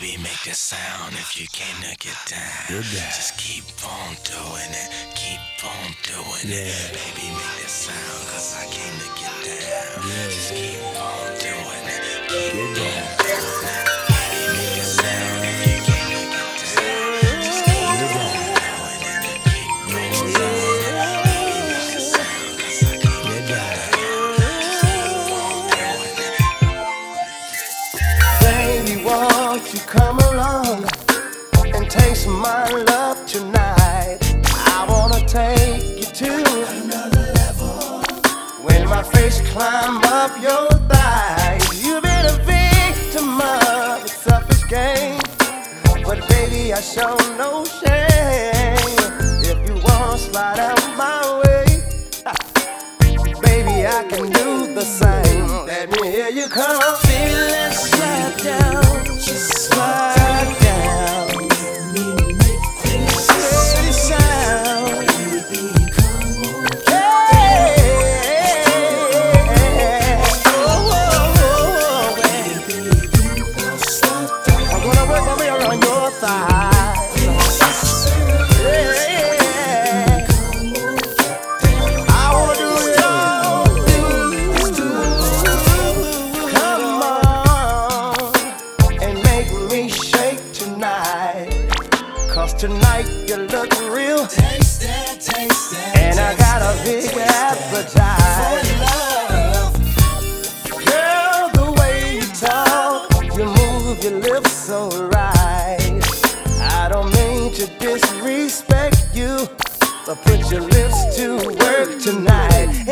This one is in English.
Baby, make the sound if you came to get down. Just keep on doing it, keep on doing it. Baby, make the sound, cause I came to get down. Just keep on doing it, keep on doing it. Baby, make the sound if you came to get down. Just keep on doing it, keep on doing it. Baby, make the sound, cause I came to get down. Just keep on doing it. Baby, won't you come along and taste my love tonight? I wanna take you to another level. When my face climb up your thighs, you've been a victim of a selfish game. But baby, I show no shame. If you wanna slide out my way, baby, I can do the same. Let me hear you come. Baby, let's slide down, just slide down. Steady sound. I'm gonna work my way around your thighs. I wanna do it all. Come on and make me shake tonight. Cause tonight you look real tasty, and I got a big appetite. Girl, the way you talk, you move your lips so right. I don't mean to disrespect you, but put your lips to work tonight.